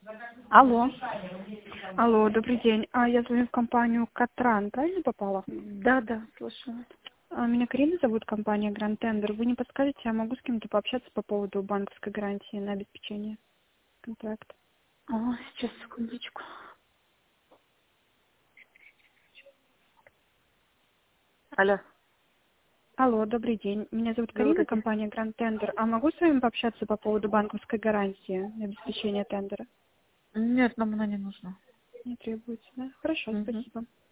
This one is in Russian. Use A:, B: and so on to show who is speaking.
A: Алло.
B: Алло, добрый день. Я звоню в компанию Катран, правильно попала?
A: Да, слушаю.
B: Меня Карина зовут, компания Grand Tender. Вы не подскажете, я могу с кем-то пообщаться по поводу банковской гарантии на обеспечение контракта?
A: Сейчас, секундочку. Алло,
B: Алло, добрый день. Меня зовут Карина,
A: добрый день.
B: компания Grand Tender. Могу с вами пообщаться по поводу банковской гарантии на обеспечение тендера?
A: Нет, нам она не нужна.
B: Не требуется, да? Хорошо,
A: Мгм.
B: спасибо.